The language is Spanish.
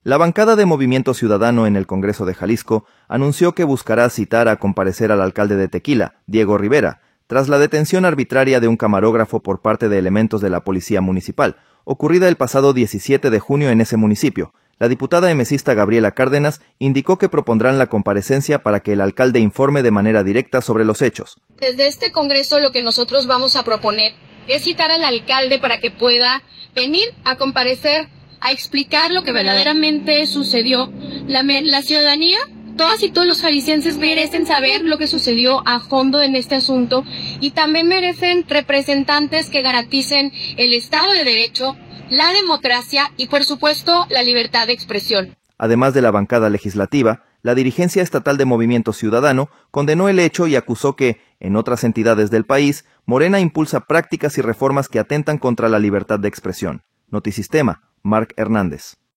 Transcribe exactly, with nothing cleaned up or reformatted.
La bancada de Movimiento Ciudadano en el Congreso de Jalisco anunció que buscará citar a comparecer al alcalde de Tequila, Diego Rivera, tras la detención arbitraria de un camarógrafo por parte de elementos de la Policía Municipal, ocurrida el pasado diecisiete de junio en ese municipio. La diputada emesista Gabriela Cárdenas indicó que propondrán la comparecencia para que el alcalde informe de manera directa sobre los hechos. Desde este Congreso lo que nosotros vamos a proponer es citar al alcalde para que pueda venir a comparecer, a explicar lo que verdaderamente sucedió. La, la ciudadanía, todas y todos los jaliscienses merecen saber lo que sucedió a fondo en este asunto y también merecen representantes que garanticen el Estado de Derecho, la democracia y, por supuesto, la libertad de expresión. Además de la bancada legislativa, la dirigencia estatal de Movimiento Ciudadano condenó el hecho y acusó que, en otras entidades del país, Morena impulsa prácticas y reformas que atentan contra la libertad de expresión. Notisistema, Marc Hernández.